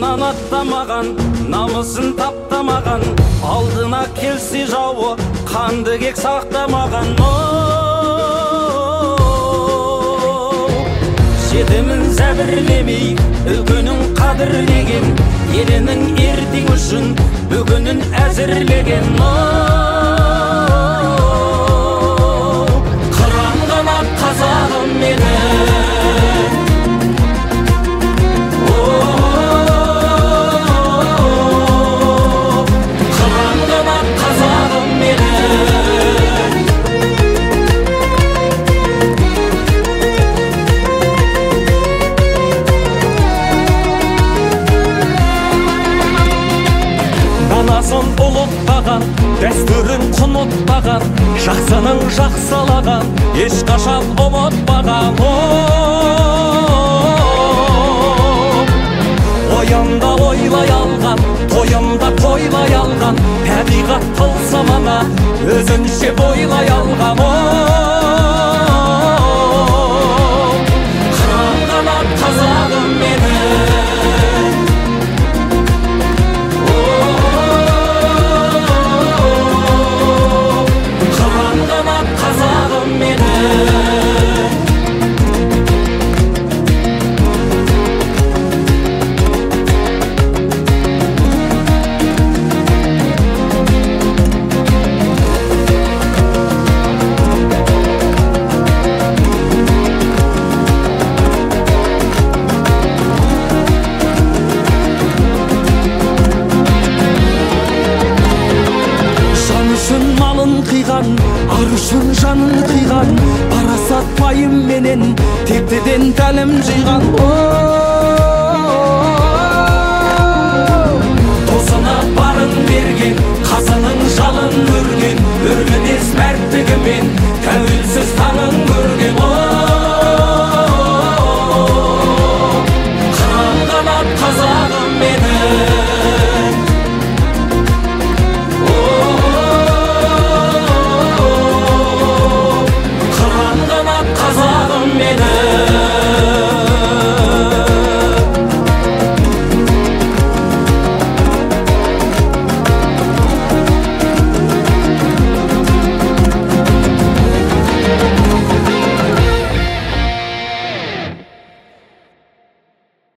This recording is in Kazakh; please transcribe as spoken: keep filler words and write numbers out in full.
артынан аттамаған, намысын таптамаған, алдына келсе жауы қанды кек сақтамаған. Жетімін зәбірлемей, үлкенін қадірлеген, елінің ертең үшін бүгінін әзірлеген. Қыран қанат қазағым менің, ұлықтаған, дәстүрін құнытпаған, жақсының жақсылаған, ешқашан ұмытпаған. Ойында ойлай алған, тойында тойлай алған, табиғат тылсымына өзінше бойлай алған. Қыран қанат қазағым менің, ар үшін жанын қиған, парасат пайым менен тектеден тәлім жиған. Досына барын берген, қасының жалын өрген, өргенес мәрттігімен